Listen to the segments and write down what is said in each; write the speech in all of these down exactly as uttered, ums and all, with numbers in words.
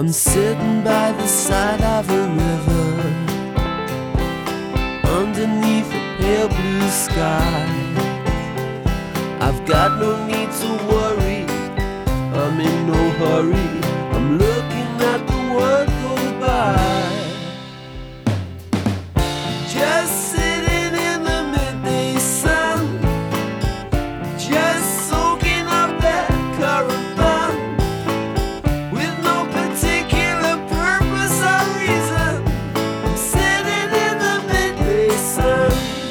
I'm sitting by the side of a river, underneath a pale blue sky. I've got no need to worry, I'm in no hurry, I'm looking at the world go by. Just sitting in the midday sun, just soaking up that current fun, with no particular purpose or reason. I'm sitting in the midday sun.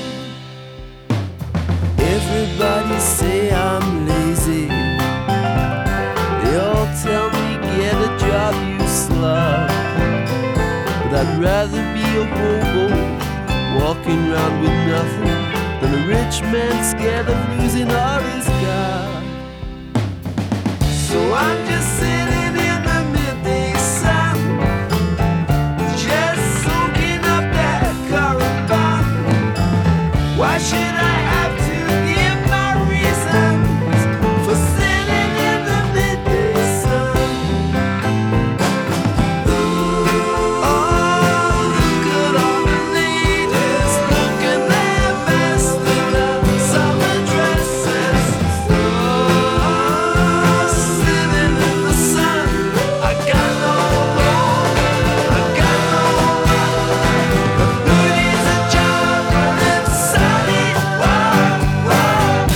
Everybody say I'm lazy, they all tell me get a job you slug, but I'd rather be a hobo walking around with nothing than a rich man scared of losing all he's got. So I'm just sitting in the midday sun, just soaking up that current fun. Why should I have to give my reasons for sitting in the midday sun? Oh, look at all the ladies looking their best in their summer dresses. Oh, sitting in the sun. I got no home, I got no money, but who needs a job when it's sunny? Whoa, whoa.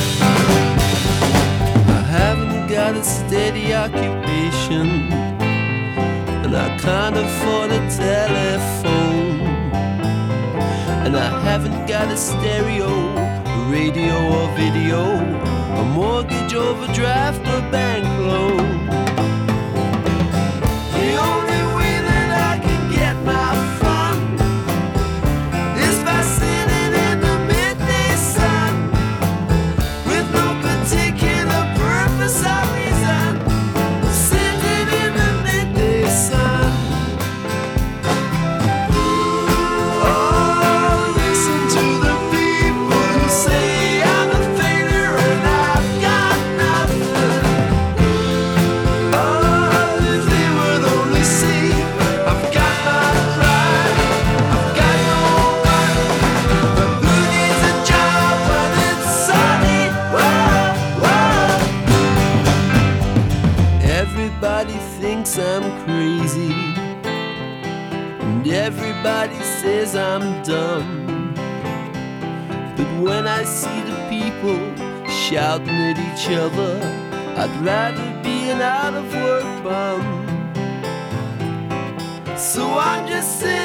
I haven't got a steady occupation, and I can't afford a telephone, and I haven't got a stereo, a radio or video, a mortgage overdraft or bank loan. The only way that I can get my fun is by sitting in the midday sun, with no particular purpose or reason. Sitting in the midday sun. Oh, listen to the people who say I'm a failure and I've got nothing. Oh, if they would only see I've got my pride, I've got no money, but who needs a job when it's sunny? Whoa, whoa. Everybody thinks I'm crazy, and everybody says I'm dumb, but when I see the people shouting at each other, I'd rather be an out of work bum. So I'm just sitting